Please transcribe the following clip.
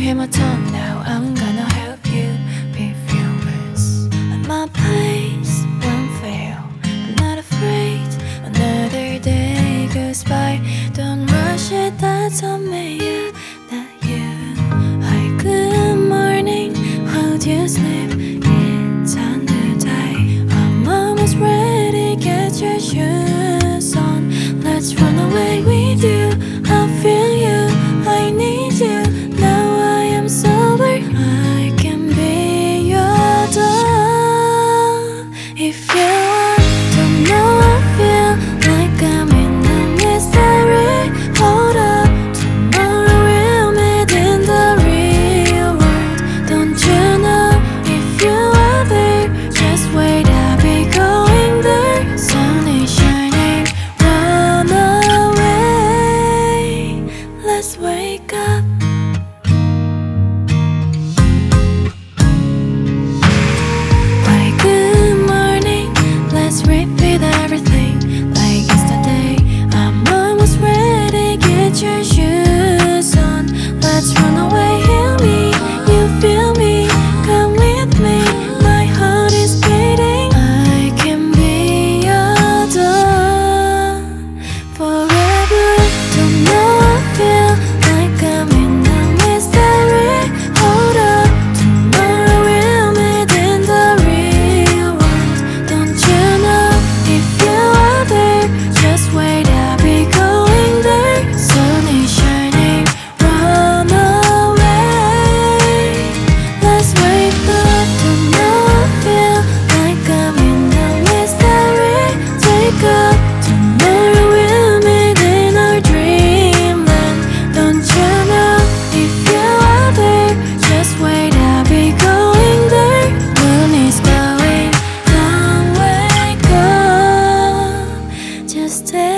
came my turn now. I'm gonna help you be fearless. At my place won't fail. I'm not afraid. Another day goes by. Don't rush it, that's on me, yeah, not you. Hi, good morning. How do you sleep? It's under day. I'm almost ready. Get your shoes on. Let's run away with you. I feel you. I need you. Now I am sober. I can be your dog if you want to know. I feel like I'm in a mystery. Hold up, tomorrow we'll meet in the real world. Don't you know if you are there? Just wait, I'll be going there. Sun is shining, run away. Let's wake up. Why, good morning. Let's repeat everything like yesterday. I'm almost ready. Get your shoes on. Let's run away. Hear me, you feel me. Come with me. My heart is beating. I can be your dog forever. Don't know. I feel like I'm in a mystery. Hold up, tomorrow we'll meet in the real world. Don't you know if you are there? Just wait, I'll be going there. Sun is shining, run away. Let's wake up. Don't know. I feel like I'm in a mystery. Wake up, tomorrow we'll meet in our dreamland. Don't you know if you are there? Just wait, I'll be going there. Moon is glowing, don't wake up. Just stay.